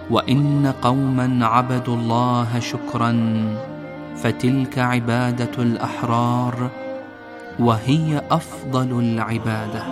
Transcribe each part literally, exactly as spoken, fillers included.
وإن قوما عبدوا الله شكرا فتلك عبادة الأحرار، وهي أفضل العبادة.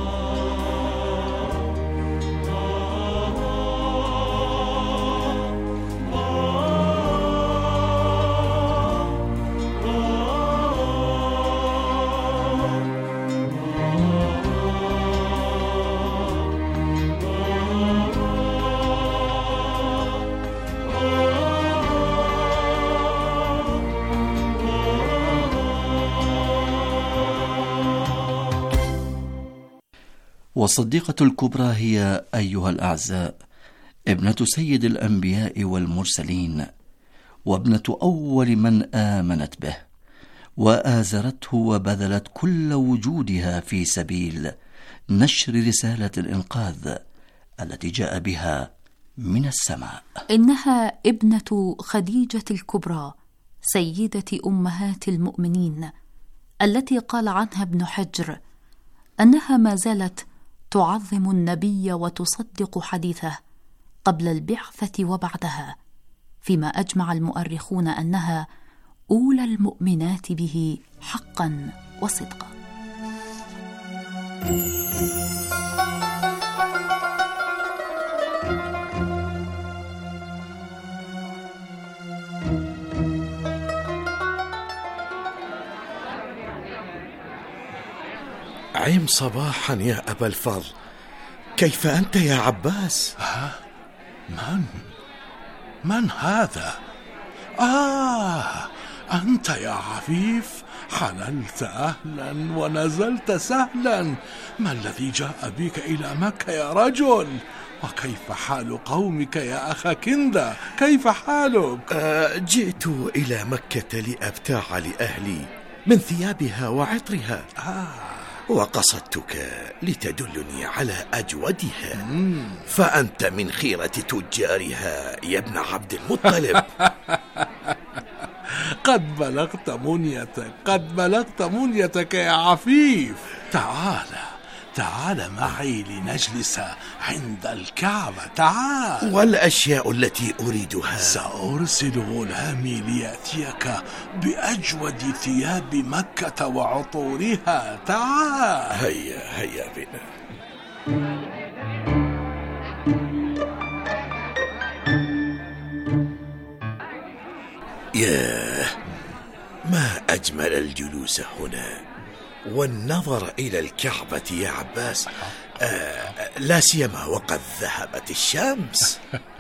والصديقة الكبرى هي أيها الأعزاء ابنة سيد الأنبياء والمرسلين، وابنة أول من آمنت به وآزرته وبذلت كل وجودها في سبيل نشر رسالة الإنقاذ التي جاء بها من السماء. إنها ابنة خديجة الكبرى سيدة أمهات المؤمنين، التي قال عنها ابن حجر أنها ما زالت تعظم النبي وتصدق حديثه قبل البعثة وبعدها، فيما أجمع المؤرخون أنها أولى المؤمنات به حقا وصدقا. عم صباحا يا أبا الفضل، كيف أنت يا عباس؟ ها؟ من؟ من هذا؟ آه أنت يا عفيف، حللت أهلا ونزلت سهلا. ما الذي جاء بك إلى مكة يا رجل؟ وكيف حال قومك يا أخا كندة؟ كيف حالك؟ آه جئت إلى مكة لأبتاع لأهلي من ثيابها وعطرها، آه وقصدتك لتدلني على أجودها. مم. فأنت من خيرة تجارها يا ابن عبد المطلب. قد بلغت منيتك، قد بلغت منيتك يا عفيف. تعال تعال معي لنجلس عند الكعبة، تعال. والأشياء التي أريدها سأرسل غلامي ليأتيك بأجود ثياب مكة وعطورها، تعال. هيا هيا بنا. ياه، ما أجمل الجلوس هنا والنظر إلى الكعبة يا عباس، آه لا سيما وقد ذهبت الشمس.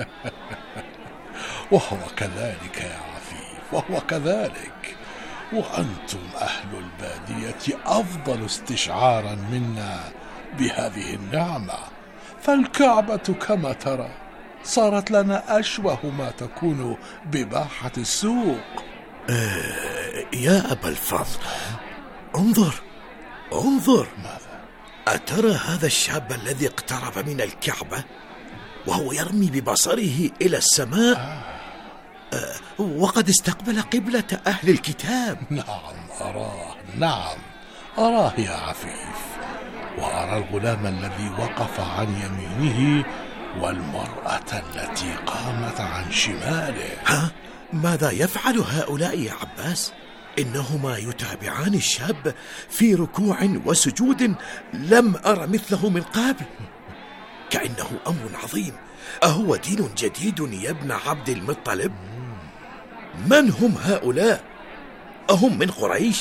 وهو كذلك يا عفيف، وهو كذلك. وأنتم أهل البادية أفضل استشعارا منا بهذه النعمة، فالكعبة كما ترى صارت لنا أشبه ما تكون بباحة السوق. آه يا أبا الفضل، انظر انظر، ماذا؟ أترى هذا الشاب الذي اقترب من الكعبة وهو يرمي ببصره إلى السماء؟ آه. آه وقد استقبل قبلة أهل الكتاب. نعم أراه، نعم أراه يا عفيف، وأرى الغلام الذي وقف عن يمينه والمرأة التي قامت عن شماله. ها؟ ماذا يفعل هؤلاء يا عباس؟ إنهما يتابعان الشاب في ركوع وسجود لم أر مثله من قبل، كأنه أمر عظيم. أهو دين جديد يا ابن عبد المطلب؟ من هم هؤلاء؟ أهم من قريش؟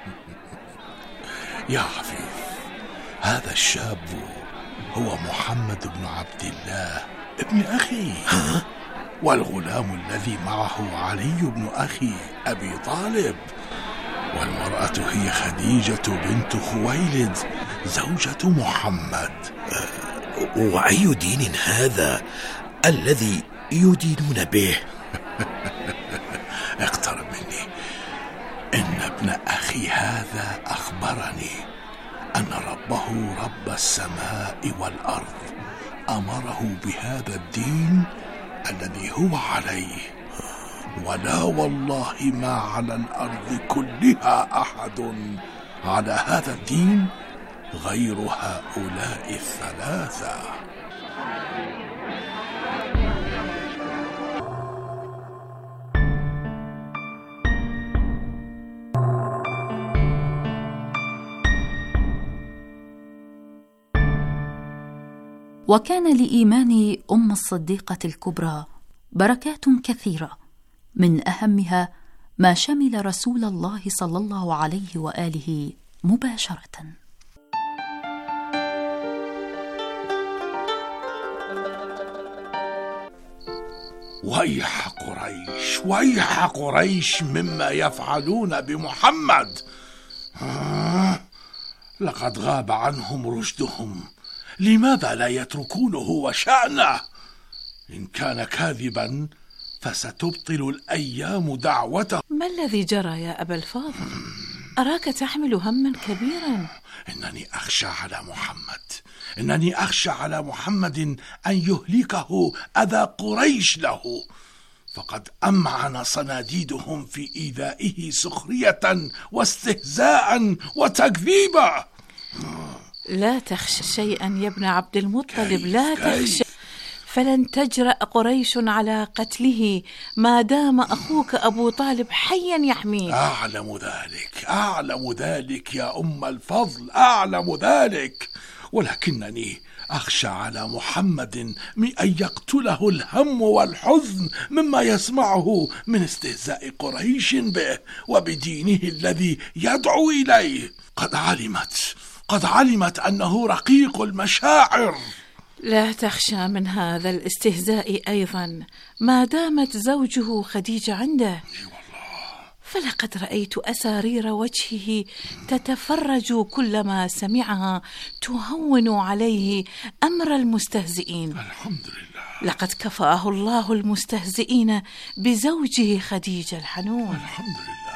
يا عفيف، هذا الشاب هو محمد بن عبد الله ابن أخي. ها؟ والغلام الذي معه علي بن أخي أبي طالب، والمرأة هي خديجة بنت خويلد زوجة محمد. وأي دين هذا الذي يدينون به؟ اقترب مني. إن ابن أخي هذا أخبرني أن ربه رب السماء والأرض أمره بهذا الدين الذي هو عليه، ولا والله ما على الأرض كلها أحد على هذا الدين غير هؤلاء الثلاثة. وكان لإيمان أم الصديقة الكبرى بركات كثيرة، من أهمها ما شمل رسول الله صلى الله عليه وآله مباشرة. ويح قريش ويح قريش مما يفعلون بمحمد. آه لقد غاب عنهم رشدهم، لماذا لا يتركونه وشأنه؟ إن كان كاذبا فستبطل الأيام دعوته. ما الذي جرى يا أبا الفاضل؟ أراك تحمل هما كبيرا. إنني أخشى على محمد إنني أخشى على محمد أن يهلكه أذى قريش له، فقد أمعن صناديدهم في إيذائه سخرية واستهزاء وتكذيبا. لا تخشى شيئا يا ابن عبد المطلب، كيف لا كيف؟ تخشى، فلن تجرأ قريش على قتله ما دام أخوك أبو طالب حيا يحميه. أعلم ذلك أعلم ذلك يا أم الفضل، أعلم ذلك، ولكنني أخشى على محمد من أن يقتله الهم والحزن مما يسمعه من استهزاء قريش به وبدينه الذي يدعو إليه. قد علمت قد علمت أنه رقيق المشاعر. لا تخشى من هذا الاستهزاء أيضا ما دامت زوجه خديجة عنده، فلقد رأيت أسارير وجهه تتفرج كلما سمعها تهون عليه أمر المستهزئين. الحمد لله. لقد كفاه الله المستهزئين بزوجه خديجة الحنون. الحمد لله.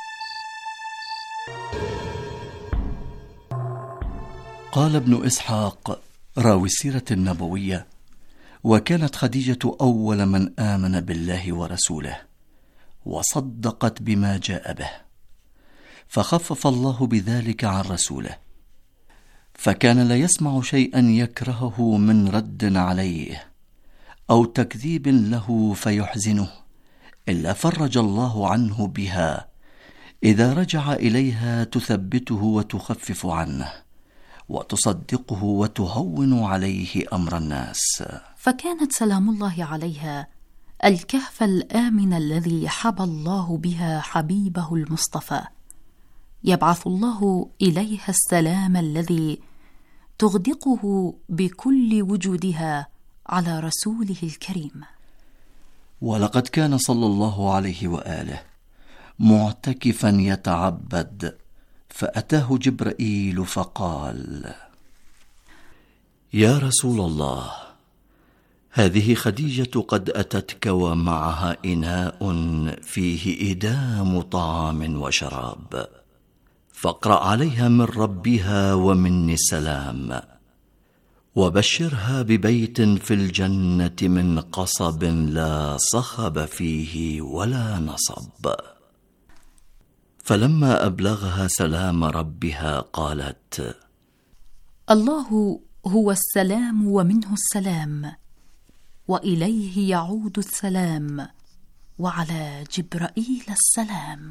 قال ابن إسحاق راوي السيرة النبوية: وكانت خديجة أول من آمن بالله ورسوله وصدقت بما جاء به، فخفف الله بذلك عن رسوله، فكان لا يسمع شيئا يكرهه من رد عليه أو تكذيب له فيحزنه إلا فرج الله عنه بها إذا رجع إليها، تثبته وتخفف عنه وتصدقه وتهون عليه أمر الناس. فكانت سلام الله عليها الكهف الآمن الذي حبى الله بها حبيبه المصطفى، يبعث الله إليها السلام الذي تغدقه بكل وجودها على رسوله الكريم. ولقد كان صلى الله عليه وآله معتكفا يتعبد، فأتاه جبرائيل فقال: يا رسول الله، هذه خديجة قد أتتك ومعها إناء فيه إدام طعام وشراب، فاقرأ عليها من ربها ومني السلام، وبشرها ببيت في الجنة من قصب لا صخب فيه ولا نصب. فلما أبلغها سلام ربها قالت: الله هو السلام ومنه السلام، وإليه يعود السلام، وعلى جبرائيل السلام.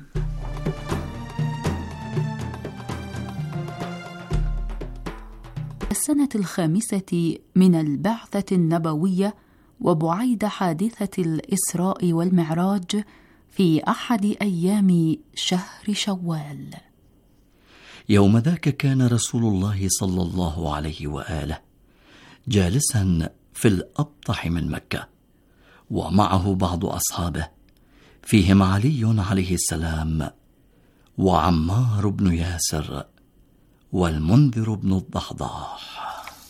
السنة الخامسة من البعثة النبوية، وبعيد حادثة الإسراء والمعراج في أحد أيام شهر شوال. يوم ذاك كان رسول الله صلى الله عليه وآله جالسا في الأبطح من مكة، ومعه بعض أصحابه، فيهم علي عليه السلام، وعمار بن ياسر، والمنذر بن الضحضاح.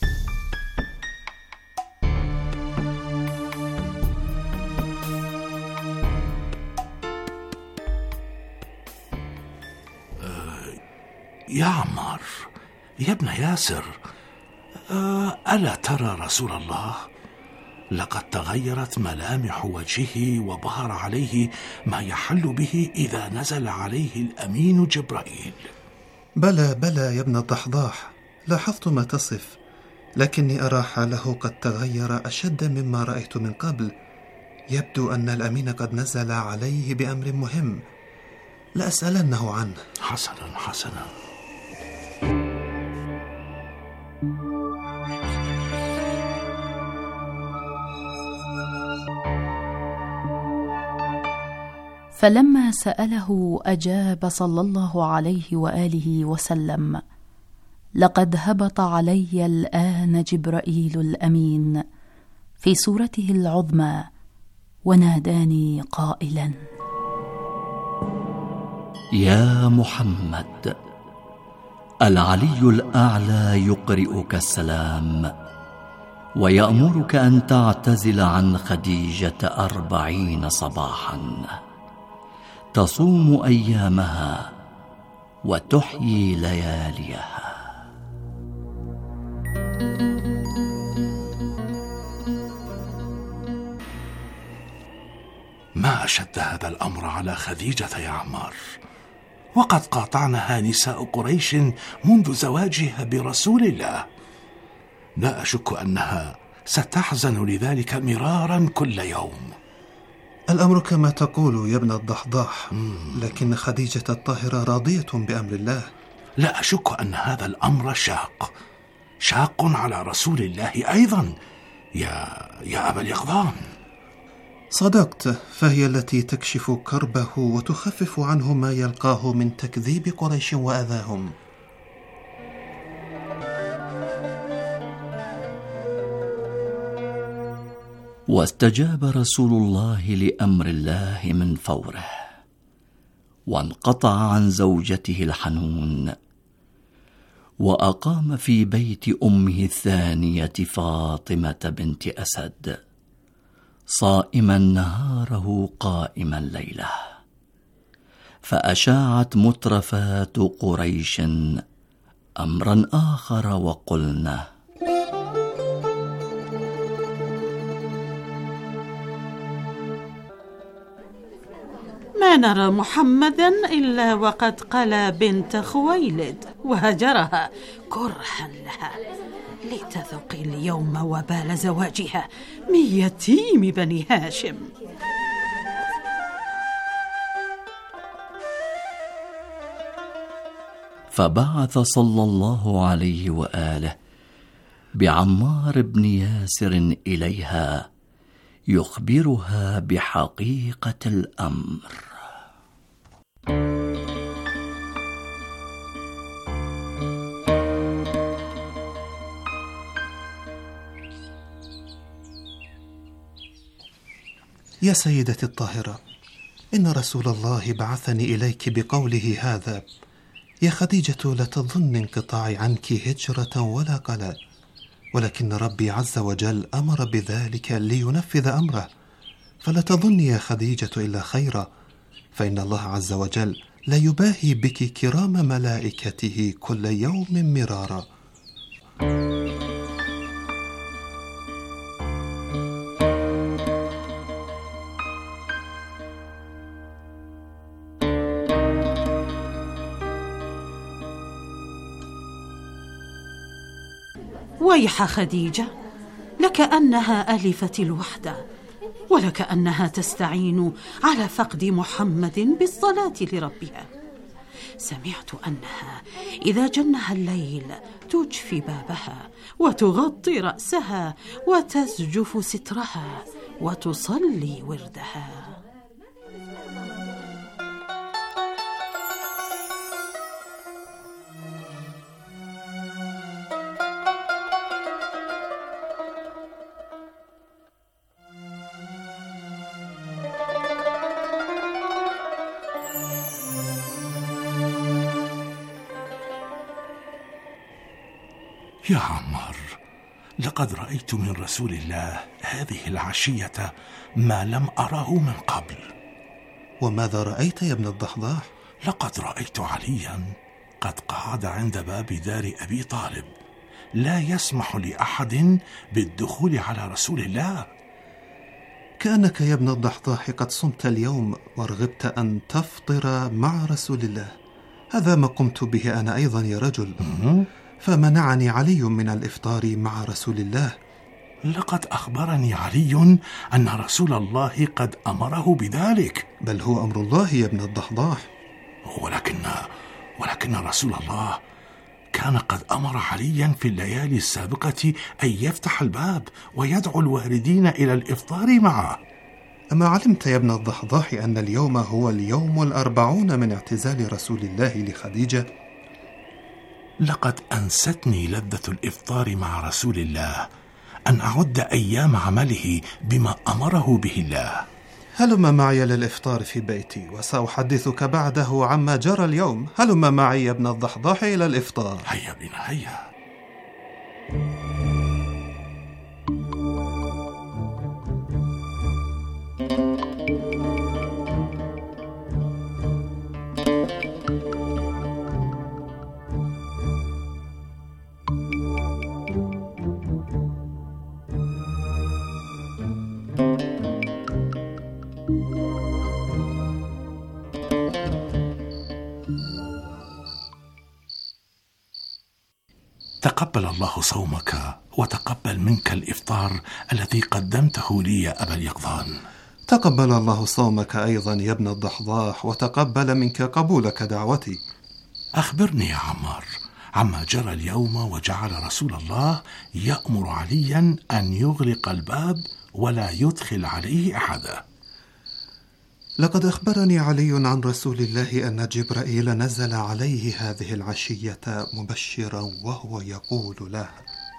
يا عمار، يا ابن ياسر، ألا ترى رسول الله؟ لقد تغيرت ملامح وجهه وظهر عليه ما يحل به إذا نزل عليه الأمين جبرائيل. بلى بلى يا ابن الضحضاح، لاحظت ما تصف، لكني أرى حاله قد تغير أشد مما رأيت من قبل. يبدو أن الأمين قد نزل عليه بأمر مهم، لأسألنه عنه. حسنا حسنا. فلما سأله أجاب صلى الله عليه وآله وسلم: لقد هبط علي الآن جبرائيل الأمين في صورته العظمى وناداني قائلا: يا محمد، العلي الأعلى يقرئك السلام ويأمرك أن تعتزل عن خديجة أربعين صباحا، تصوم أيامها وتحيي لياليها. ما أشد هذا الأمر على خديجة يا عمار، وقد قاطعنها نساء قريش منذ زواجها برسول الله. لا أشك أنها ستحزن لذلك مرارا كل يوم. الأمر كما تقول يا ابن الضحضاح، لكن خديجة الطاهرة راضية بأمر الله. لا أشك أن هذا الأمر شاق شاق على رسول الله أيضا يا, يا أبا اليقظان. صدقت، فهي التي تكشف كربه وتخفف عنه ما يلقاه من تكذيب قريش وأذاهم. واستجاب رسول الله لأمر الله من فوره، وانقطع عن زوجته الحنون، وأقام في بيت أمه الثانية فاطمة بنت أسد، صائما نهاره قائما ليله. فأشاعت مترفات قريش أمرا آخر وقلنا: ما نرى محمدا إلا وقد قلى بنت خويلد وهجرها كرها لها، لتذوق اليوم وبال زواجها من يتيم بني هاشم. فبعث صلى الله عليه وآله بعمار بن ياسر إليها يخبرها بحقيقة الأمر. يا سيدتي الطاهرة، إن رسول الله بعثني إليك بقوله هذا: يا خديجة، لا تظن انقطاعي عنك هجرة ولا قلاء، ولكن ربي عز وجل أمر بذلك لينفذ أمره، فلا تظني يا خديجة إلا خيرا، فإن الله عز وجل لا يباهي بك كرام ملائكته كل يوم مرارا. ويح خديجة، لكأنها ألفت الوحدة، ولكأنها تستعين على فقد محمد بالصلاة لربها. سمعت أنها إذا جنها الليل تجفي بابها وتغطي رأسها وتسجف سترها وتصلي وردها. يا عمار، لقد رأيت من رسول الله هذه العشية ما لم أره من قبل. وماذا رأيت يا ابن الضحضاح؟ لقد رأيت عليا قد قعد عند باب دار أبي طالب، لا يسمح لأحد بالدخول على رسول الله. كأنك يا ابن الضحضاح قد صمت اليوم ورغبت أن تفطر مع رسول الله. هذا ما قمت به أنا أيضا يا رجل، فمنعني علي من الإفطار مع رسول الله. لقد أخبرني علي أن رسول الله قد أمره بذلك. بل هو أمر الله يا ابن الضحضاح. ولكن ولكن رسول الله كان قد أمر عليا في الليالي السابقة أن يفتح الباب ويدعو الواردين إلى الإفطار معه. أما علمت يا ابن الضحضاح أن اليوم هو اليوم الأربعون من اعتزال رسول الله لخديجة؟ لقد أنستني لذة الإفطار مع رسول الله أن أعد أيام عمله بما أمره به الله. هلم معي للإفطار في بيتي وسأحدثك بعده عما جرى اليوم. هلم معي يا ابن الضحضاح إلى الإفطار. هيا بنا هيا. تقبل الله صومك وتقبل منك الإفطار الذي قدمته لي يا أبا اليقظان. تقبل الله صومك أيضا يا ابن الضحضاح وتقبل منك قبولك دعوتي. أخبرني يا عمار عما جرى اليوم وجعل رسول الله يأمر عليا أن يغلق الباب ولا يدخل عليه أحدا. لقد أخبرني علي عن رسول الله أن جبرائيل نزل عليه هذه العشية مبشرا وهو يقول له: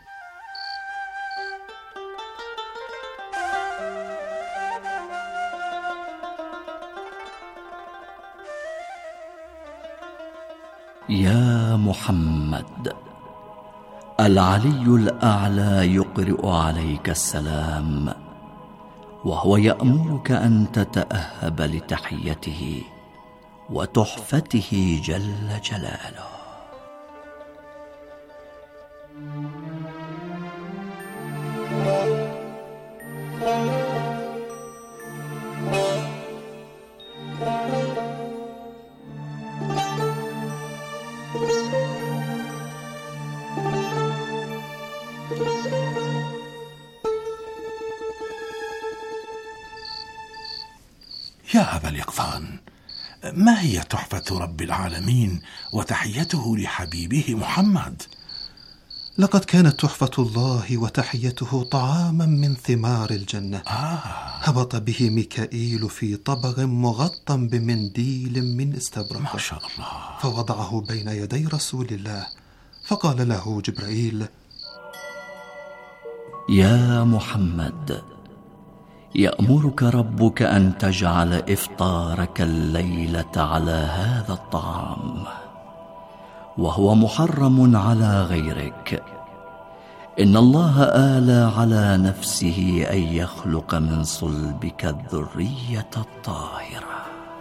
يا محمد، العلي الأعلى يقرئ عليك السلام، وهو يأمرك أن تتأهب لتحيته وتحفته جل جلاله. يا أبا اليقظان، ما هي تحفة رب العالمين وتحيته لحبيبه محمد؟ لقد كانت تحفة الله وتحيته طعاما من ثمار الجنة. آه. هبط به ميكائيل في طبق مغطى بمنديل من استبرق، ما شاء الله، فوضعه بين يدي رسول الله، فقال له جبرائيل: يا محمد، يأمرك ربك أن تجعل إفطارك الليلة على هذا الطعام، وهو محرم على غيرك. إن الله آلى على نفسه أن يخلق من صلبك الذرية الطاهرة.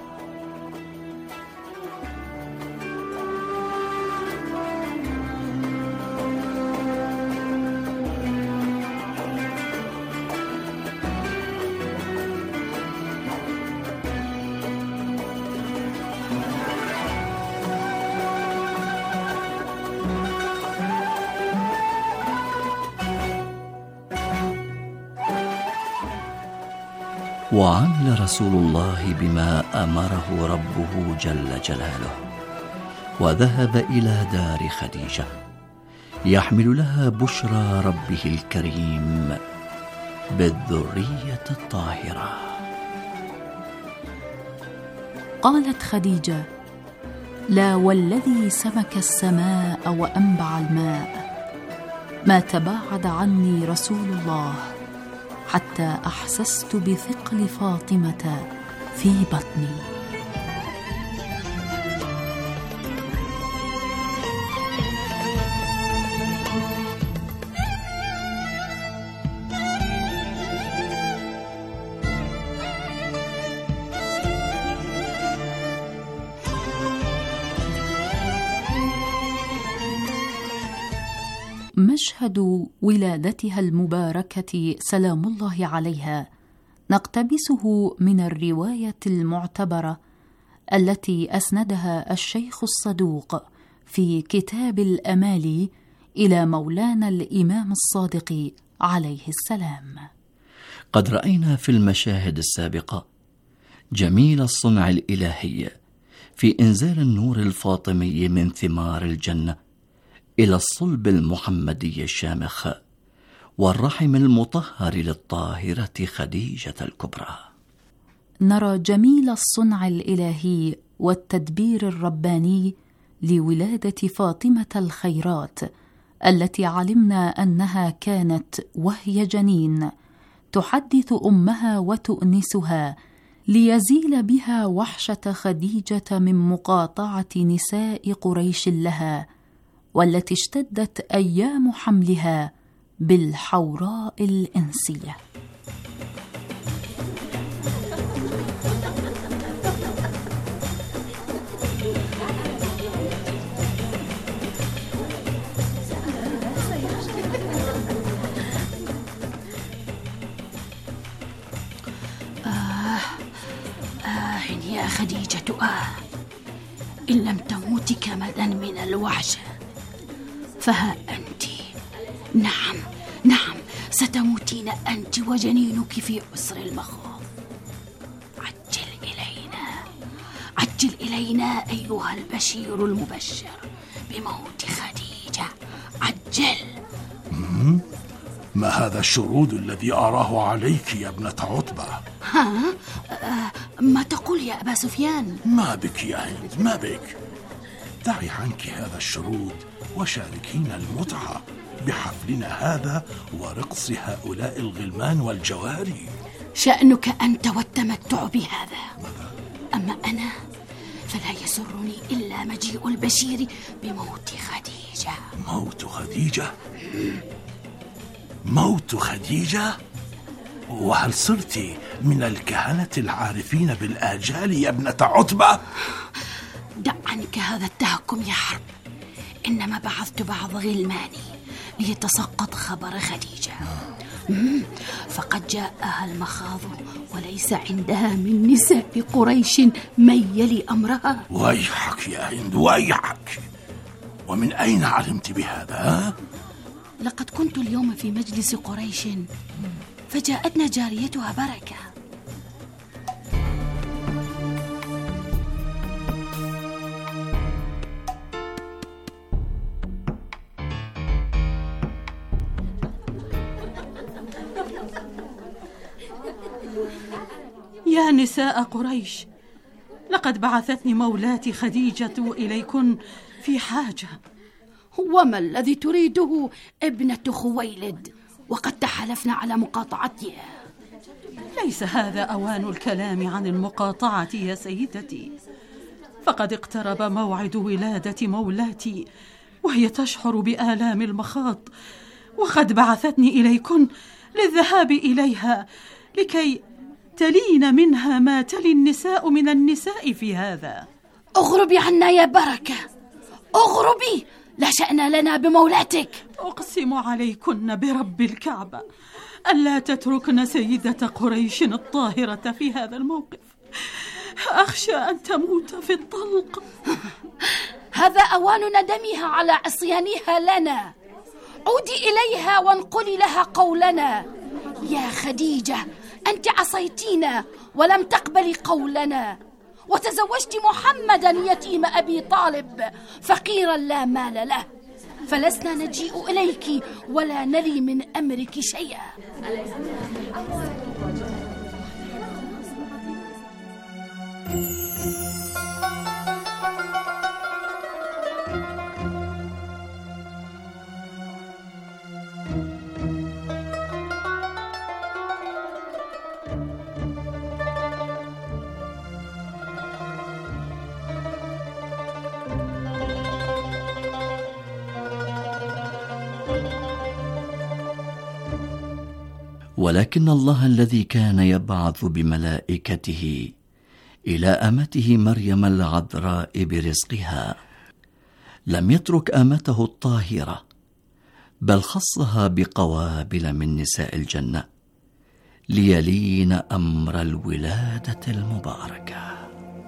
وعمل رسول الله بما أمره ربه جل جلاله، وذهب إلى دار خديجة يحمل لها بشرى ربه الكريم بالذرية الطاهرة. قالت خديجة: لا والذي سمك السماء وأنبع الماء، ما تباعد عني رسول الله حتى أحسست بثقل فاطمة في بطني. مشهد ولادتها المباركة سلام الله عليها نقتبسه من الرواية المعتبرة التي أسندها الشيخ الصدوق في كتاب الأمالي إلى مولانا الإمام الصادق عليه السلام. قد رأينا في المشاهد السابقة جميل الصنع الإلهي في إنزال النور الفاطمي من ثمار الجنة إلى الصلب المحمدي الشامخ والرحم المطهر للطاهرة خديجة الكبرى. نرى جميل الصنع الإلهي والتدبير الرباني لولادة فاطمة الخيرات، التي علمنا أنها كانت وهي جنين تحدث أمها وتؤنسها ليزيل بها وحشة خديجة من مقاطعة نساء قريش لها، والتي اشتدت أيام حملها بالحوراء الإنسية. يا خديجة، آه إن لم تموت كمدا من الوحشة فها أنت. نعم نعم ستموتين أنت وجنينك في عسر المخاض. عجل إلينا عجل إلينا أيها البشير المبشر بموت خديجة، عجل. ما هذا الشرود الذي أراه عليك يا ابنة عتبة؟ ها؟ آه ما تقول يا أبا سفيان؟ ما بك يا هند، ما بك؟ دعي عنك هذا الشرود وشاركينا المتعة بحفلنا هذا ورقص هؤلاء الغلمان والجواري. شأنك أنت والتمتع بهذا، أما أنا فلا يسرني إلا مجيء البشير بموت خديجة. موت خديجة؟ موت خديجة؟ وهل صرت من الكهنة العارفين بالآجال يا ابنة عتبة؟ دع عنك هذا التهكم يا حرب، إنما بعثت بعض غلماني ليتسقط خبر خديجة. مم. فقد جاءها المخاض وليس عندها من نساء قريش من يلي أمرها. ويحك يا هند، ويحك. ومن أين علمت بهذا؟ لقد كنت اليوم في مجلس قريش فجاءتنا جاريتها بركة. يا نساء قريش، لقد بعثتني مولاتي خديجة إليكن في حاجة. وما الذي تريده ابنة خويلد وقد تحالفنا على مقاطعتها؟ ليس هذا أوان الكلام عن المقاطعة يا سيدتي، فقد اقترب موعد ولادة مولاتي وهي تشعر بآلام المخاض، وقد بعثتني إليكن للذهاب إليها لكي تلين منها ما تلي النساء من النساء في هذا. اغربي عنا يا بركة، اغربي، لا شأن لنا بمولاتك. أقسم عليكن برب الكعبة ألا تتركن سيدة قريش الطاهرة في هذا الموقف، أخشى أن تموت في الطلق. هذا أوان ندمها على عصيانها لنا. عودي إليها وانقلي لها قولنا. يا خديجة، أنت عصيتينا ولم تقبلي قولنا، وتزوجت محمدا يتيم أبي طالب فقيرا لا مال له، فلسنا نجيء إليك ولا نلي من أمرك شيئا. ولكن الله الذي كان يبعث بملائكته إلى أمته مريم العذراء برزقها لم يترك أمته الطاهرة، بل خصها بقوابل من نساء الجنة ليلين أمر الولادة المباركة.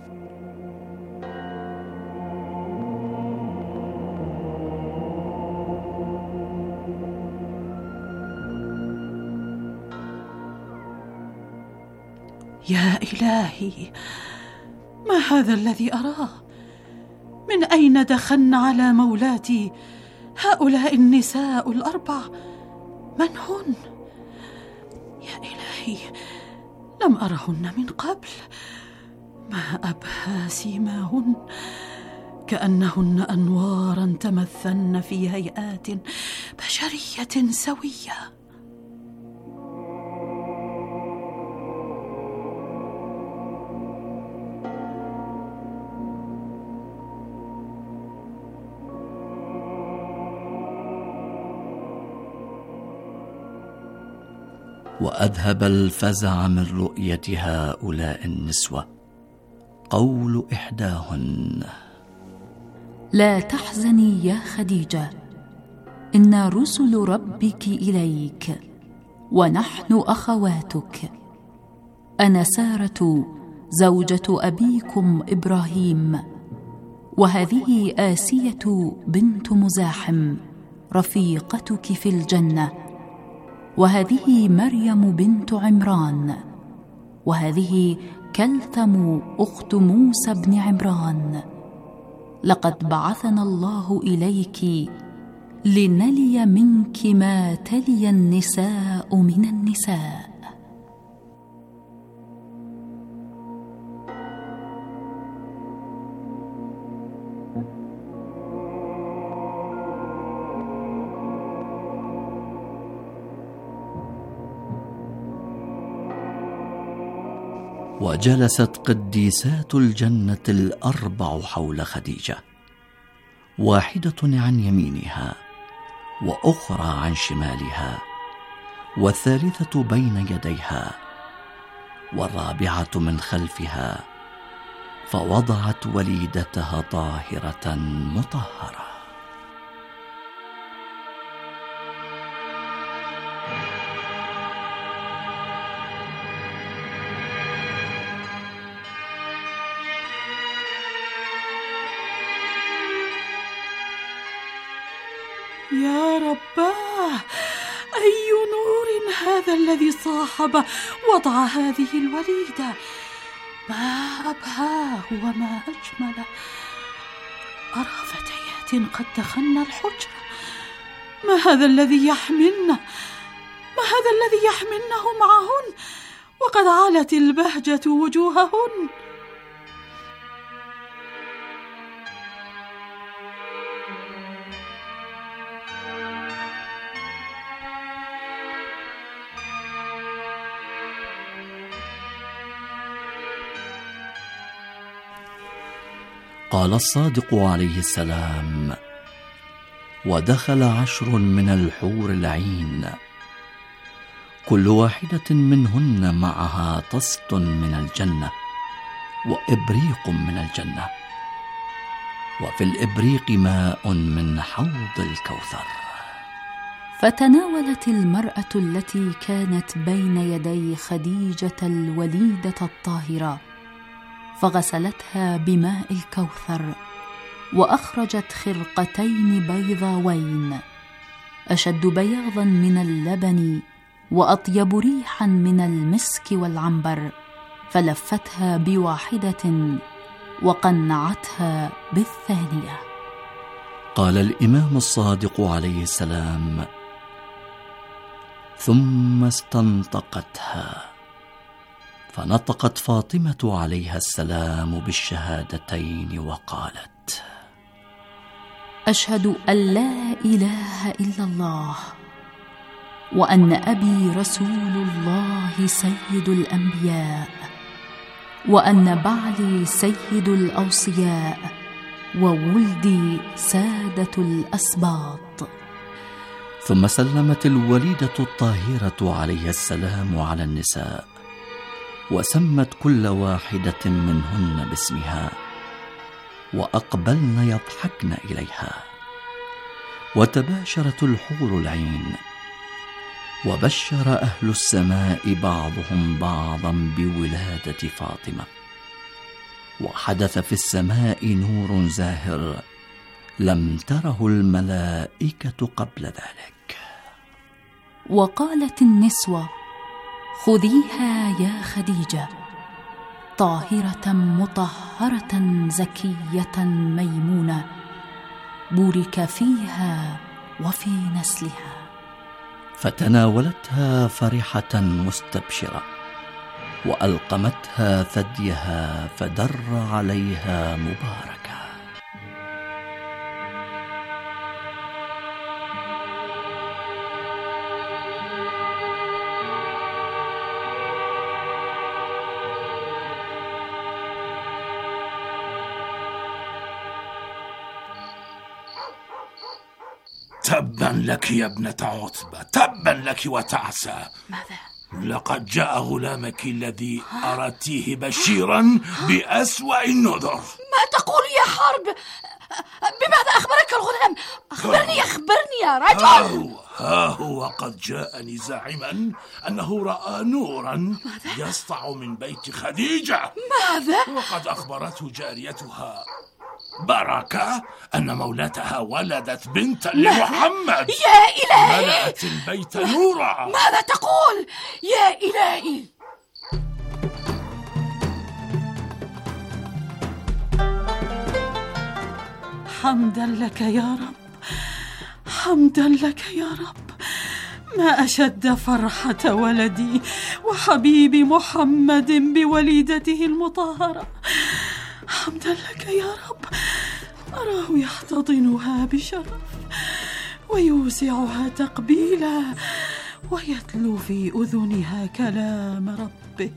يا إلهي، ما هذا الذي أراه؟ من أين دخلن على مولاتي هؤلاء النساء الأربع؟ من هن؟ يا إلهي، لم أرهن من قبل. ما أبهى سيماهن، كأنهن أنوارا تمثلن في هيئات بشرية سوية. وأذهب الفزع من رؤية هؤلاء النسوة قول إحداهن: لا تحزني يا خديجة، إن رسل ربك إليك ونحن أخواتك. أنا سارة زوجة أبيكم إبراهيم، وهذه آسية بنت مزاحم رفيقتك في الجنة، وهذه مريم بنت عمران، وهذه كلثم أخت موسى بن عمران. لقد بعثنا الله إليك لنلي منك ما تلي النساء من النساء. وجلست قديسات الجنة الأربع حول خديجة، واحدة عن يمينها، وأخرى عن شمالها، والثالثة بين يديها، والرابعة من خلفها، فوضعت وليدتها طاهرة مطهرة. يا رباه، أي نور هذا الذي صاحب وضع هذه الوليدة! ما أبهاه وما أجمله. أرى فتيات قد دخلن الحجرة. ما هذا الذي يحملن ما هذا الذي يحملنه معهن، وقد علت البهجة وجوههن. قال الصادق عليه السلام: ودخل عشر من الحور العين، كل واحدة منهن معها طست من الجنة وإبريق من الجنة، وفي الإبريق ماء من حوض الكوثر. فتناولت المرأة التي كانت بين يدي خديجة الوليدة الطاهرة، فغسلتها بماء الكوثر، وأخرجت خرقتين بيضاوين أشد بياضا من اللبن وأطيب ريحا من المسك والعنبر، فلفتها بواحدة وقنعتها بالثانية. قال الإمام الصادق عليه السلام: ثم استنطقتها، فنطقت فاطمة عليها السلام بالشهادتين وقالت: أشهد أن لا إله إلا الله، وأن أبي رسول الله سيد الأنبياء، وأن بعلي سيد الأوصياء، وولدي سادة الأسباط. ثم سلمت الوليدة الطاهرة عليها السلام على النساء، وسمت كل واحدة منهن باسمها، وأقبلن يضحكن إليها، وتباشرت الحور العين، وبشر أهل السماء بعضهم بعضا بولادة فاطمة، وحدث في السماء نور زاهر لم تره الملائكة قبل ذلك. وقالت النسوة: خذيها يا خديجة، طاهرة مطهرة زكية ميمونة، بورك فيها وفي نسلها. فتناولتها فرحة مستبشرة، وألقمتها ثديها فدر عليها مباركة. تبا لك يا ابنة عتبة، تبا لك وتعسى. ماذا؟ لقد جاء غلامك الذي أردتيه بشيرا بأسوأ النذر. ما تقول يا حرب؟ بماذا أخبرك الغلام؟ أخبرني أخبرني يا رجل. ها هو, ها هو قد جاءني زاعما أنه رأى نورا يسطع من بيت خديجة. ماذا؟ وقد أخبرته جاريتها بركة أن مولاتها ولدت بنتا لمحمد. يا إلهي، ملأت البيت نورا. ماذا تقول يا إلهي؟ حمدا لك يا رب، حمدا لك يا رب. ما أشد فرحة ولدي وحبيبي محمد بوليدته المطهرة. حمدا لك يا رب. أراه يحتضنها بشرف ويوسعها تقبيلا ويتلو في أذنها كلام ربه.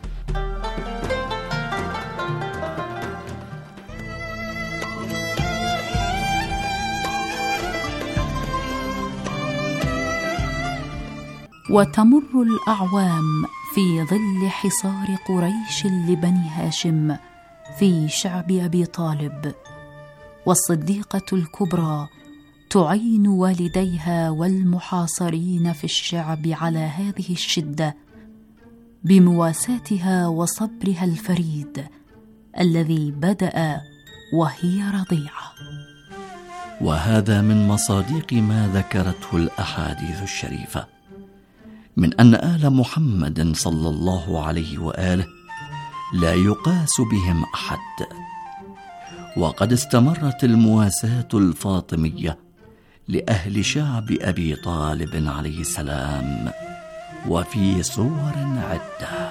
وتمر الأعوام في ظل حصار قريش لبني هاشم في شعب أبي طالب، والصديقة الكبرى تعين والديها والمحاصرين في الشعب على هذه الشدة بمواساتها وصبرها الفريد الذي بدأ وهي رضيعة. وهذا من مصادق ما ذكرته الأحاديث الشريفة من أن آل محمد صلى الله عليه وآله لا يقاس بهم أحد. وقد استمرت المواساة الفاطمية لأهل شعب أبي طالب عليه السلام وفي صور عدة.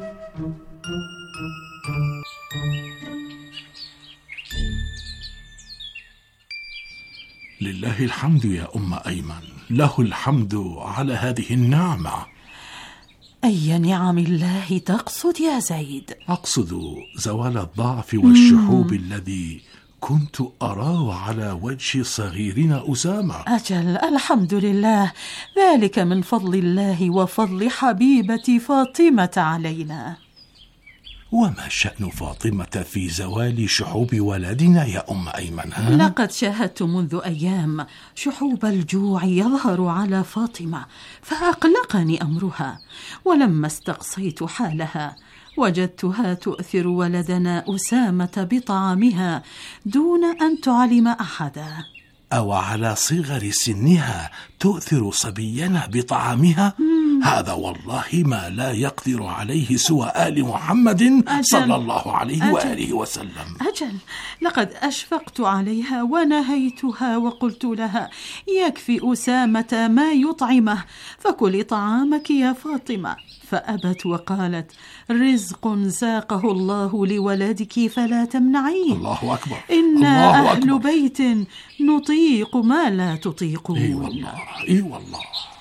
لله الحمد يا أم أيمن، له الحمد على هذه النعمة. أي نعم الله تقصد يا زيد؟ أقصد زوال الضعف والشحوب الذي كنت أراه على وجه صغيرنا أسامة. أجل، الحمد لله، ذلك من فضل الله وفضل حبيبة فاطمة علينا. وما شأن فاطمة في زوال شحوب ولدنا يا أم أيمن؟ ها؟ لقد شاهدت منذ أيام شحوب الجوع يظهر على فاطمة فأقلقني أمرها، ولما استقصيت حالها وجدتها تؤثر ولدنا أسامة بطعامها دون أن تعلم أحدا. أو على صغر سنها تؤثر صبينا بطعامها؟ هذا والله ما لا يقدر عليه سوى آل محمد أجل. صلى الله عليه أجل. وآله وسلم. أجل، لقد أشفقت عليها ونهيتها وقلت لها يكفي أسامة ما يطعمه، فكلي طعامك يا فاطمة، فأبت وقالت رزق ساقه الله لولدك فلا تمنعيه. الله أكبر. إنا الله أهل أكبر. بيت نطيق ما لا تطيقون. إي والله، إي والله.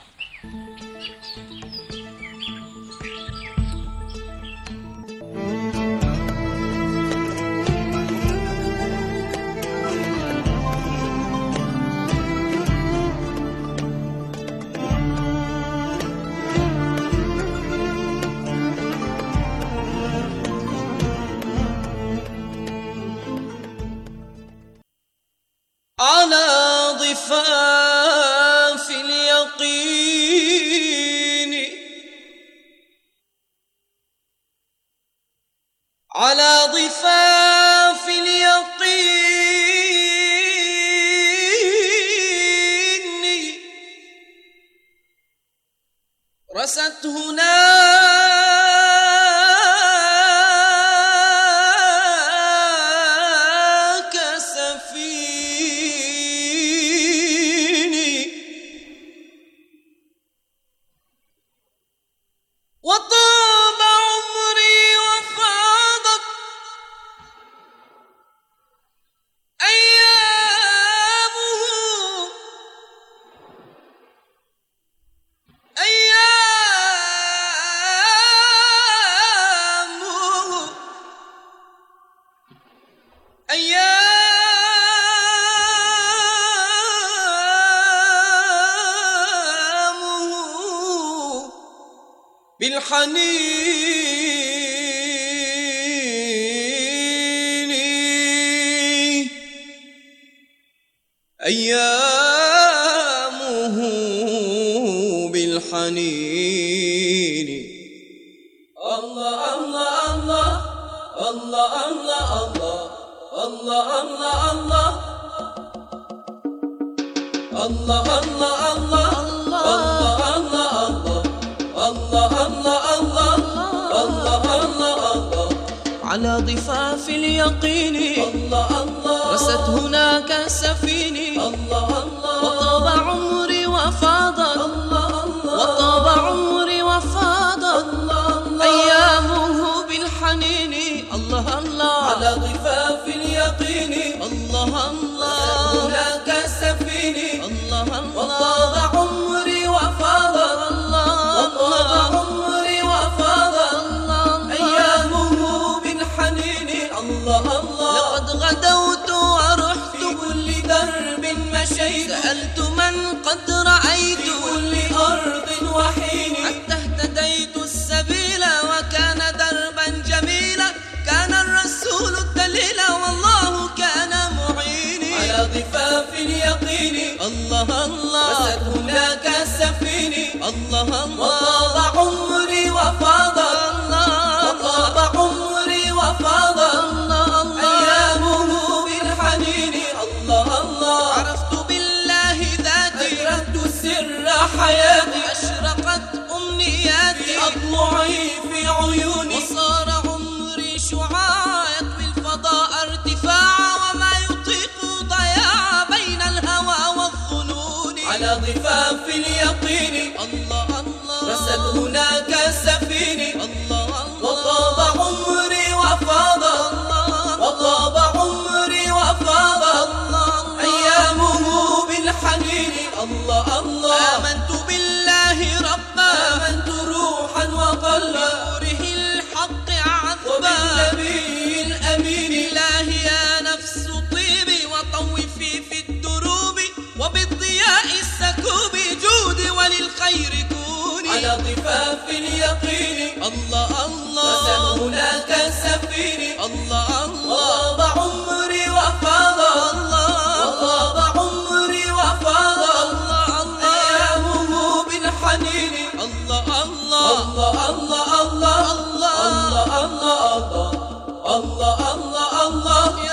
على ضفاف اليقين، على ضفاف اليقين رست هناك سفيني، وطاب عمري أيامه بالحنين. الله الله الله الله الله الله الله الله الله الله الله على ضفاف اليقين الله الله رست هناك سفيني الله الله وطاب عمري وفاض الله الله وطاب عمري وفاض الله الله أيامه بالحنين الله الله على ضفاف اليقين الله الله رست هناك سفيني الله الله وطاب عمري وفاض الله وطاب عمري وفاض الله أيامه الله الله لقد غدوت ورحت كل درب مشيت سألت من قد رأيت كل أرض وحين حتى اهتديت السبيل وكان دربا جميلا كان الرسول الدليل والله كان معيني على ضفاف اليقين الله الله رست هناك سفيني الله الله وطاب عمري وفاض الله وطاب عمري وفاض حياتي أشرقت أمنياتي أضلعي في عيوني وصار عمري شعاع يطوي الفضاء ارتفاعا وما يطيق ضياع بين الهوى والظنون على ضفاف اليقين الله الله رست هناك سفيني الله الله وطاب عمري وفاض الله وطاب عمري وفاض الله أيامه بالحنين الله الله آمنت بالله ربا آمنت روحا وقلبا بنوره الحق عذبا وبالنبي الأمين إلهي يا نفس طيبي وطوفي في الدروب وبالضياء السكوب جودي وللخير كوني على ضفاف اليقين الله الله رست هناك سفيني الله الله وطاب عمري وفاض الله وطاب عمري وفاض الله أيامه بالحنين الله الله الله الله الله الله الله الله الله يا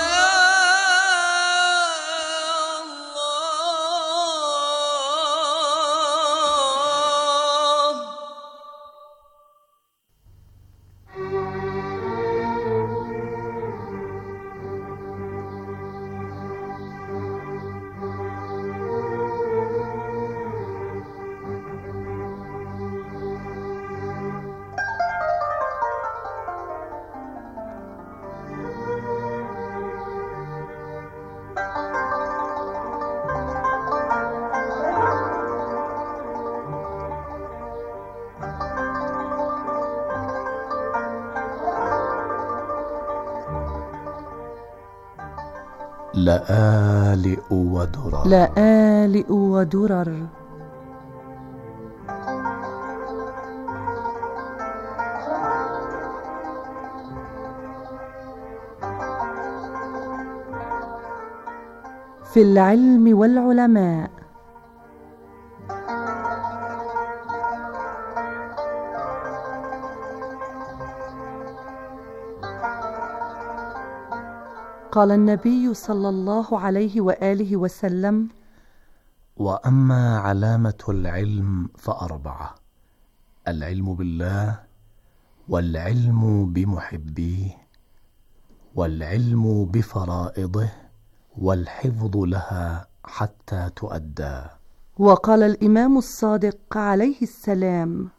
لآلئ ودرر لآلئ ودرر في العلم والعلماء قال النبي صلى الله عليه وآله وسلم: وأما علامة العلم فأربعة: العلم بالله، والعلم بمحبيه، والعلم بفرائضه، والحفظ لها حتى تؤدى. وقال الإمام الصادق عليه السلام: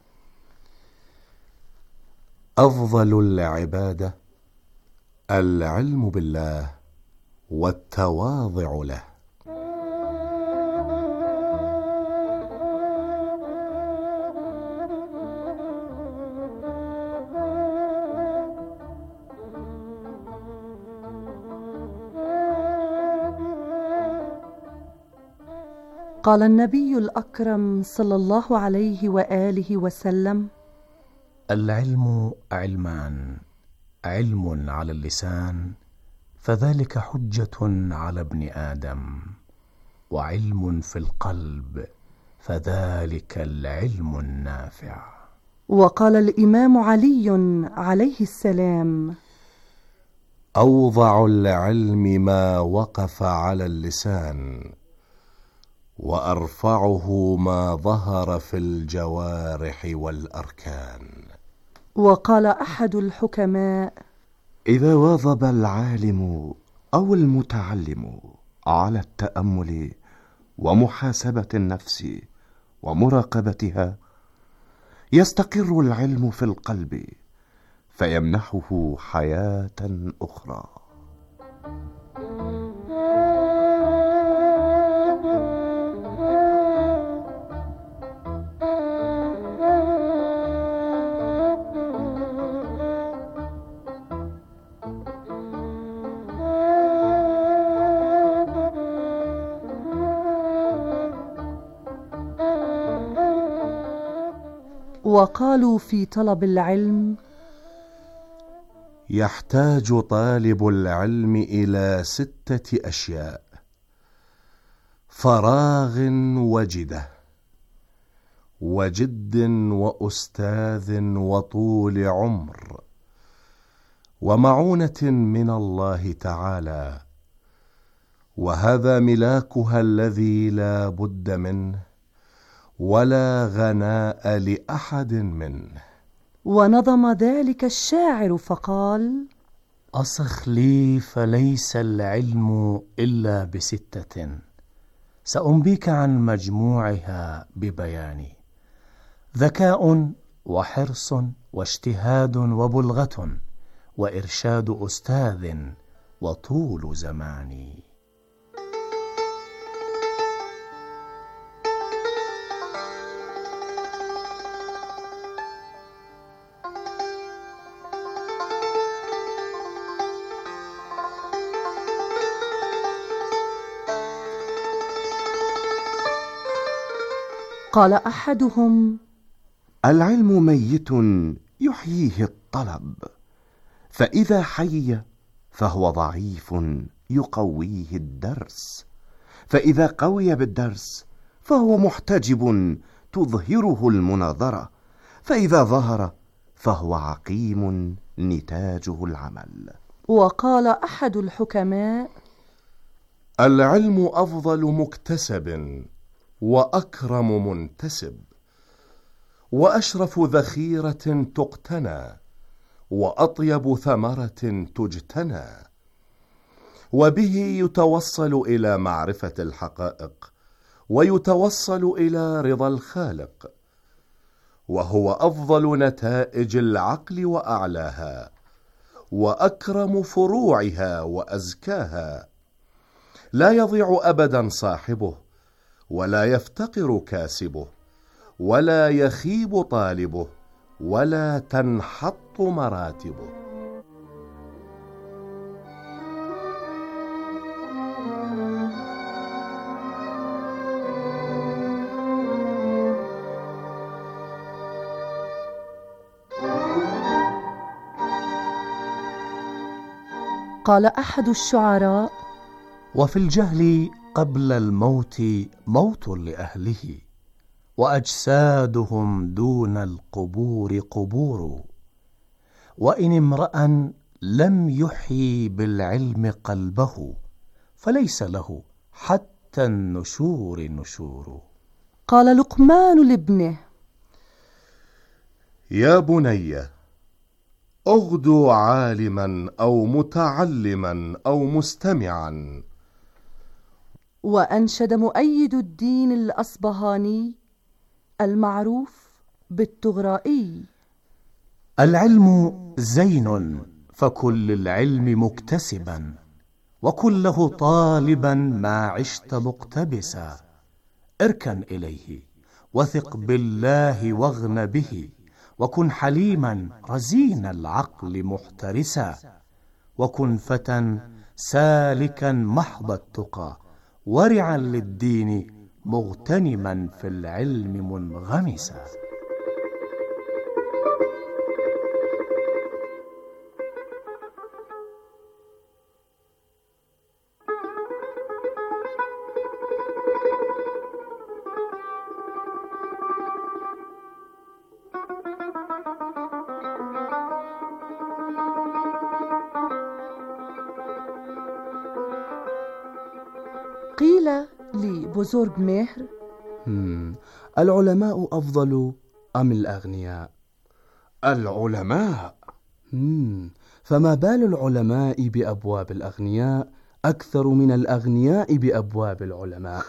أفضل العبادة العلم بالله والتواضع له. قال النبي الأكرم صلى الله عليه وآله وسلم: العلم علمان، علم على اللسان فذلك حجة على ابن آدم، وعلم في القلب فذلك العلم النافع. وقال الإمام علي عليه السلام: أوضع العلم ما وقف على اللسان، وأرفعه ما ظهر في الجوارح والأركان. وقال أحد الحكماء: إذا واظب العالم أو المتعلم على التأمل ومحاسبة النفس ومراقبتها، يستقر العلم في القلب فيمنحه حياة أخرى. وقالوا في طلب العلم: يحتاج طالب العلم إلى ستة أشياء: فراغ وجدة، وجد وأستاذ وطول عمر، ومعونة من الله تعالى، وهذا ملاكها الذي لا بد منه ولا غناء لأحد منه. ونظم ذلك الشاعر فقال: أصخ لي فليس العلم إلا بستة، سأنبيك عن مجموعها ببياني: ذكاء وحرص واجتهاد وبلغة وإرشاد أستاذ وطول زمان. قال أحدهم: العلم ميت يحييه الطلب، فإذا حي فهو ضعيف يقويه الدرس، فإذا قوي بالدرس فهو محتجب تظهره المناظرة، فإذا ظهر فهو عقيم نتاجه العمل. وقال أحد الحكماء: العلم أفضل مكتسب، وأكرم منتسب، وأشرف ذخيرة تقتنى، وأطيب ثمرة تجتنى، وبه يتوصل إلى معرفة الحقائق، ويتوصل إلى رضا الخالق، وهو أفضل نتائج العقل وأعلاها، وأكرم فروعها وأزكاها. لا يضيع أبدا صاحبه، ولا يفتقر كاسبه، ولا يخيب طالبه، ولا تنحط مراتبه. قال أحد الشعراء: وفي الجهل قبل الموت موت لأهله، وأجسادهم دون القبور قبور، وإن امرأ لم يحيي بالعلم قلبه، فليس له حتى النشور نشور. قال لقمان لابنه: يا بني، اغدو عالما أو متعلما أو مستمعا. وأنشد مؤيد الدين الأصبهاني المعروف بالطغرائي: العلم زين، فكل العلم مكتسبا، وكله طالبا ما عشت مقتبسا. اركن إليه وثق بالله واغن به، وكن حليما رزين العقل محترسا، وكن فتى سالكا محض التقى، ورعا للدين مغتنما في العلم منغمسا. وقيل لبوزورغ مهر: العلماء أفضل أم الأغنياء؟ العلماء. مم. فما بال العلماء بأبواب الأغنياء أكثر من الأغنياء بأبواب العلماء؟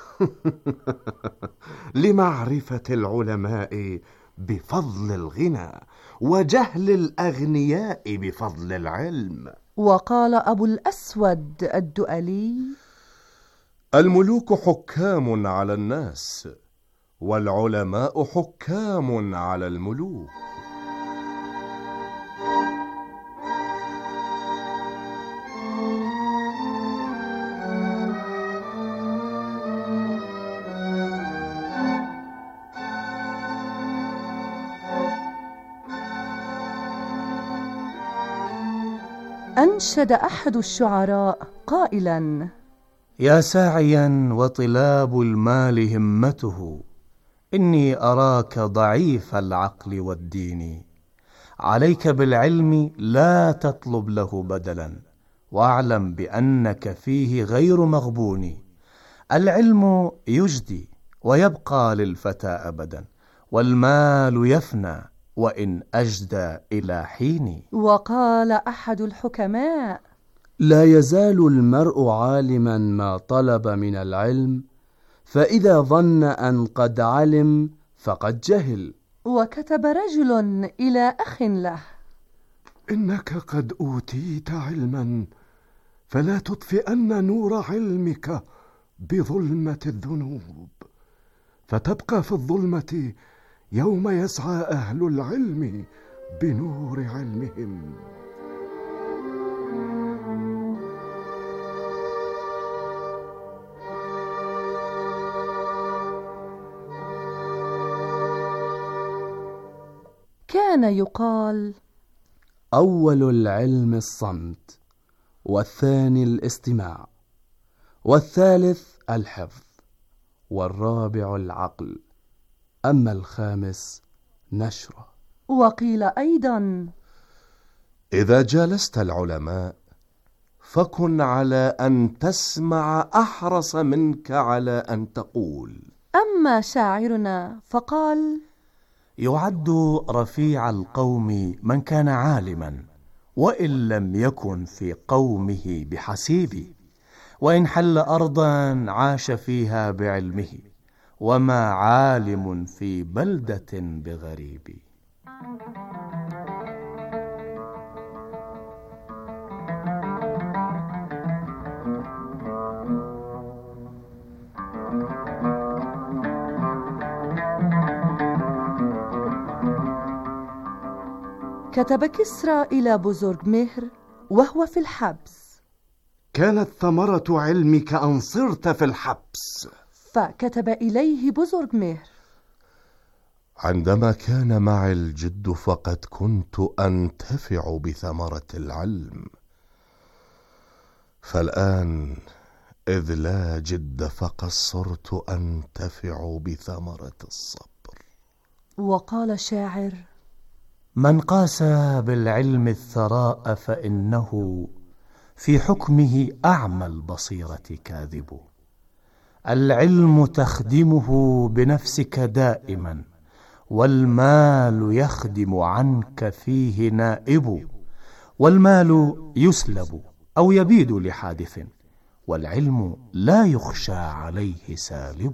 لمعرفة العلماء بفضل الغنى، وجهل الأغنياء بفضل العلم. وقال أبو الأسود الدؤلي: الملوك حكام على الناس، والعلماء حكام على الملوك. أنشد أحد الشعراء قائلا: يا ساعيا وطلاب المال همته، إني أراك ضعيف العقل والدين. عليك بالعلم لا تطلب له بدلا، واعلم بأنك فيه غير مغبون. العلم يجدي ويبقى للفتى أبدا، والمال يفنى وإن أجدى إلى حين. وقال أحد الحكماء: لا يزال المرء عالما ما طلب من العلم، فإذا ظن أن قد علم فقد جهل. وكتب رجل إلى أخ له: إنك قد أوتيت علما، فلا تطفئن نور علمك بظلمة الذنوب، فتبقى في الظلمة يوم يسعى أهل العلم بنور علمهم. كان يقال: أول العلم الصمت، والثاني الاستماع، والثالث الحفظ، والرابع العقل، أما الخامس نشره. وقيل أيضا: إذا جالست العلماء فكن على أن تسمع أحرص منك على أن تقول. أما شاعرنا فقال: يعد رفيع القوم من كان عالما، وإن لم يكن في قومه بحسيب، وإن حل أرضا عاش فيها بعلمه، وما عالم في بلدة بغريب. كتب كسرى إلى بوزورغ مهر وهو في الحبس: كانت ثمرة علمك أن صرت في الحبس. فكتب إليه بوزورغ مهر: عندما كان معي الجد فقد كنت أنتفع بثمرة العلم، فالآن إذ لا جد فقد صرت أنتفع بثمرة الصبر. وقال الشاعر: من قاس بالعلم الثراء فإنه في حكمه أعمى البصيرة كاذب. العلم تخدمه بنفسك دائما، والمال يخدم عنك فيه نائب. والمال يسلب أو يبيد لحادث، والعلم لا يخشى عليه سالب.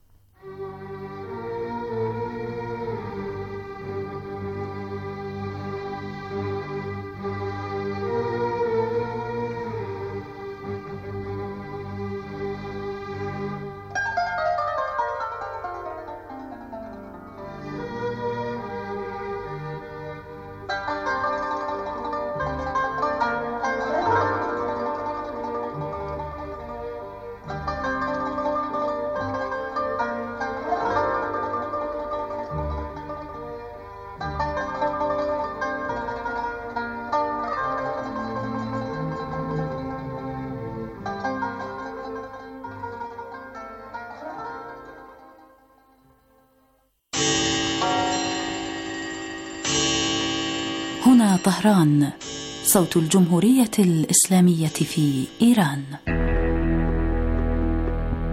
هنا طهران، صوت الجمهورية الإسلامية في إيران.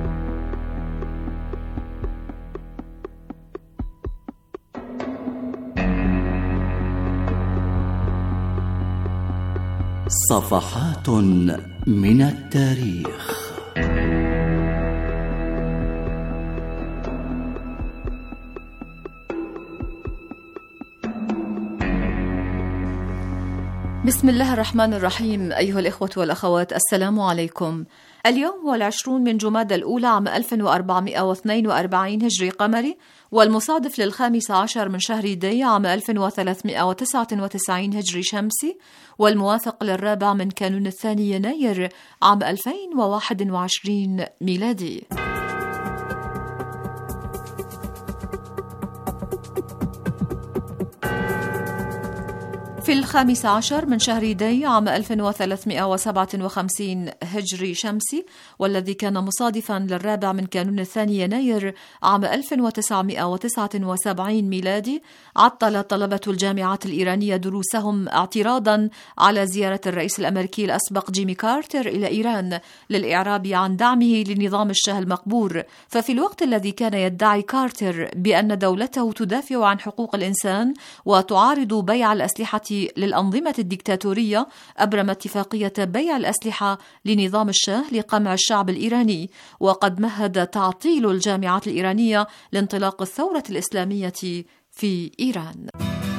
صفحات من التاريخ. بسم الله الرحمن الرحيم. أيها الإخوة والأخوات، السلام عليكم. اليوم هو العشرون من جمادى الأولى عام ألف وأربعمائة واثنين وأربعين هجري قمري، والمصادف للخامس عشر من شهر دي عام ألف وثلاثمائة وتسعة وتسعين هجري شمسي، والموافق للرابع من كانون الثاني يناير عام ألفين وواحد وعشرين ميلادي. في الخامس عشر من شهر دي عام ألف وثلاثمائة وسبعة وخمسين هجري شمسي، والذي كان مصادفا للرابع من كانون الثاني يناير عام ألف وتسعمائة وتسعة وسبعين ميلادي، عطل طلبة الجامعات الإيرانية دروسهم اعتراضا على زيارة الرئيس الأمريكي الأسبق جيمي كارتر إلى إيران للإعراب عن دعمه لنظام الشاه المقبور. ففي الوقت الذي كان يدعي كارتر بأن دولته تدافع عن حقوق الإنسان وتعارض بيع الأسلحة للأنظمة الديكتاتورية، أبرم اتفاقية بيع الأسلحة لنظام الشاه لقمع الشعب الإيراني، وقد مهد تعطيل الجامعات الإيرانية لانطلاق الثورة الإسلامية في إيران.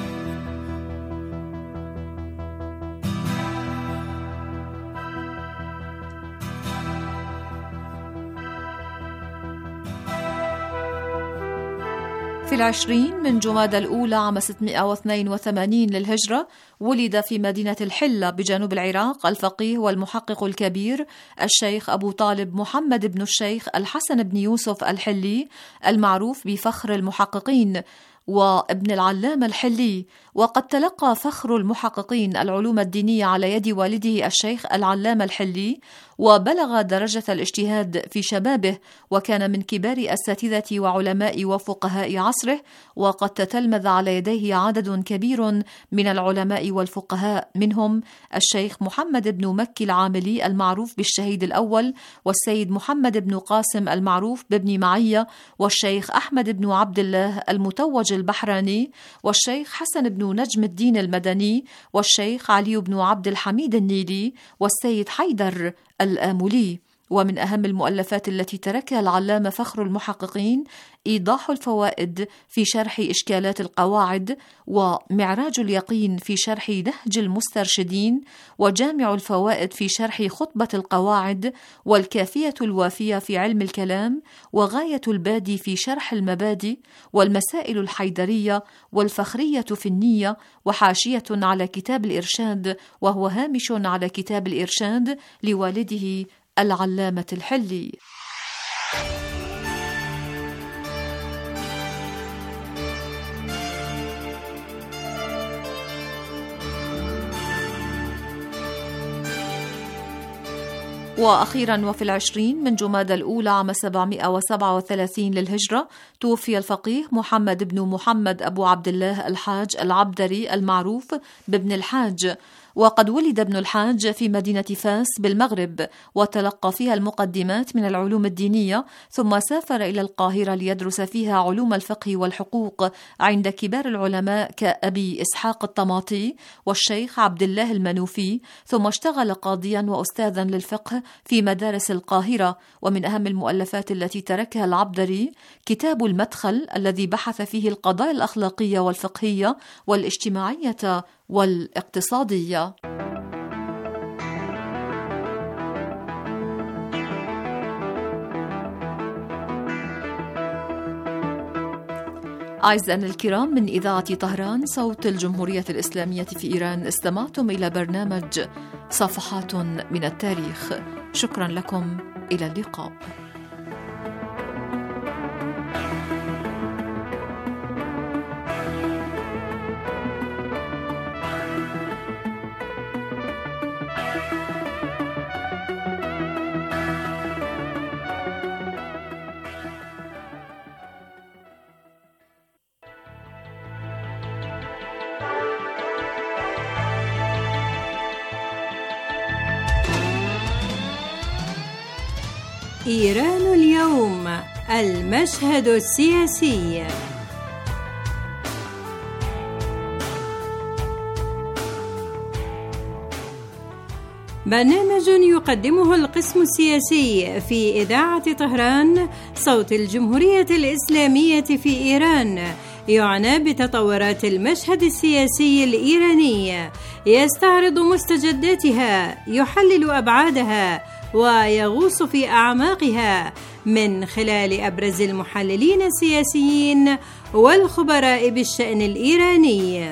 في العشرين من جمادى الأولى عام ستمائة واثنين وثمانين للهجرة، ولد في مدينة الحلة بجنوب العراق الفقيه والمحقق الكبير الشيخ أبو طالب محمد بن الشيخ الحسن بن يوسف الحلي، المعروف بفخر المحققين وابن العلامة الحلي. وقد تلقى فخر المحققين العلوم الدينية على يد والده الشيخ العلامة الحلي، وبلغ درجة الاجتهاد في شبابه، وكان من كبار أساتذة وعلماء وفقهاء عصره، وقد تتلمذ على يديه عدد كبير من العلماء والفقهاء، منهم الشيخ محمد بن مكي العاملي المعروف بالشهيد الأول، والسيد محمد بن قاسم المعروف بابن معية، والشيخ أحمد بن عبد الله المتوج البحراني، والشيخ حسن بن نجم الدين المدني، والشيخ علي بن عبد الحميد النيلي، والسيد حيدر الآملي. ومن أهم المؤلفات التي تركها العلامة فخر المحققين إيضاح الفوائد في شرح إشكالات القواعد، ومعراج اليقين في شرح نهج المسترشدين، وجامع الفوائد في شرح خطبة القواعد، والكافية الوافية في علم الكلام، وغاية البادي في شرح المبادئ، والمسائل الحيدرية، والفخرية في النية، وحاشية على كتاب الإرشاد، وهو هامش على كتاب الإرشاد لوالده العلامة الحلي. وأخيرا وفي العشرين من جمادى الأولى عام سبعمائة وسبعة وثلاثين للهجرة، توفي الفقيه محمد بن محمد أبو عبد الله الحاج العبدري المعروف بابن الحاج. وقد ولد ابن الحاج في مدينة فاس بالمغرب، وتلقى فيها المقدمات من العلوم الدينية، ثم سافر إلى القاهرة ليدرس فيها علوم الفقه والحقوق عند كبار العلماء كأبي إسحاق الطماطي والشيخ عبد الله المنوفي، ثم اشتغل قاضيا وأستاذا للفقه في مدارس القاهرة. ومن أهم المؤلفات التي تركها العبدري كتاب المدخل، الذي بحث فيه القضايا الأخلاقية والفقهية والاجتماعية والاقتصادية. أعزائنا الكرام، من إذاعة طهران صوت الجمهورية الإسلامية في إيران، استمعتم إلى برنامج صفحات من التاريخ. شكرا لكم، إلى اللقاء. إيران اليوم، المشهد السياسي. برنامج يقدمه القسم السياسي في إذاعة طهران صوت الجمهورية الإسلامية في إيران، يعنى بتطورات المشهد السياسي الإيراني، يستعرض مستجداتها، يحلل أبعادها، ويغوص في أعماقها من خلال أبرز المحللين السياسيين والخبراء بالشأن الإيراني.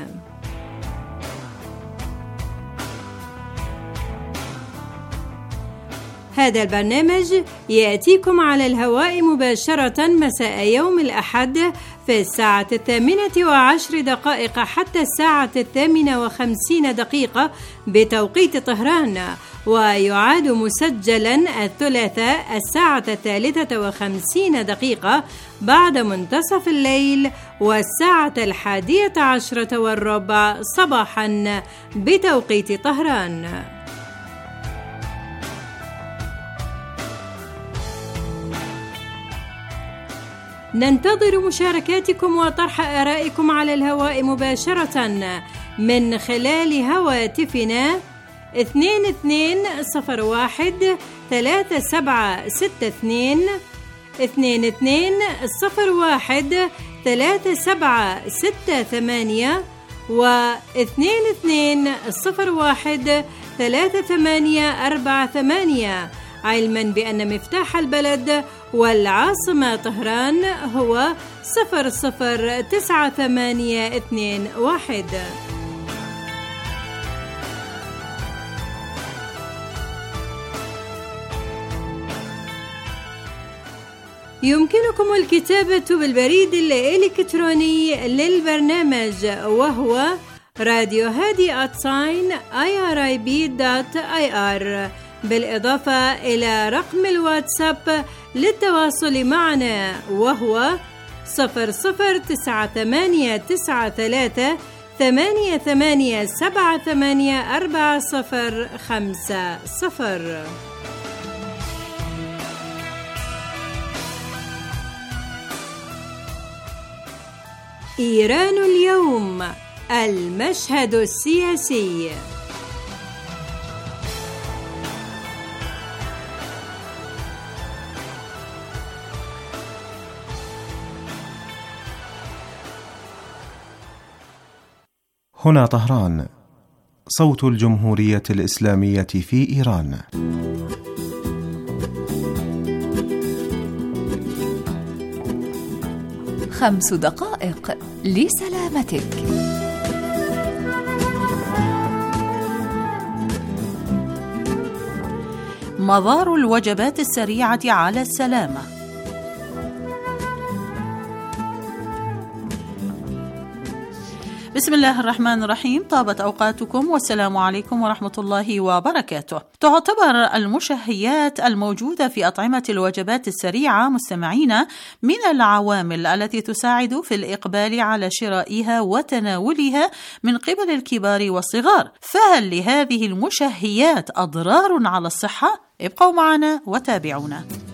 هذا البرنامج يأتيكم على الهواء مباشرة مساء يوم الأحد في الساعة الثامنة وعشر دقائق حتى الساعة الثامنة وخمسين دقيقة بتوقيت طهران، ويعاد مسجلا الثلاثاء الساعة الثالثة وخمسين دقيقة بعد منتصف الليل والساعة الحادية عشرة والربع صباحا بتوقيت طهران. ننتظر مشاركاتكم وطرح آرائكم على الهواء مباشرة من خلال هواتفنا اثنين اثنين صفر واحد ثلاثة سبعة ستة اثنين اثنين اثنين صفر واحد ثلاثة سبعة ستة ثمانية واثنين اثنين صفر واحد ثلاثة ثمانية أربعة ثمانية، علما بأن مفتاح البلد والعاصمة طهران هو صفر صفر تسعة ثمانية اثنين واحد. يمكنكم الكتابة بالبريد الإلكتروني للبرنامج وهو راديو هادي آت ساين آي آر آي بي دوت آي آر، بالإضافة إلى رقم الواتساب للتواصل معنا وهو صفر صفر تسعة ثمانية تسعة ثلاثة ثمانية ثمانية سبعة ثمانية أربعة صفر خمسة صفر. إيران اليوم، المشهد السياسي. هنا طهران، صوت الجمهورية الإسلامية في إيران. خمس دقائق لسلامتك. مضار الوجبات السريعة على السلامة. بسم الله الرحمن الرحيم، طابت أوقاتكم والسلام عليكم ورحمة الله وبركاته. تعتبر المشهيات الموجودة في أطعمة الوجبات السريعة مستمعين من العوامل التي تساعد في الإقبال على شرائها وتناولها من قبل الكبار والصغار، فهل لهذه المشهيات أضرار على الصحة؟ ابقوا معنا وتابعونا.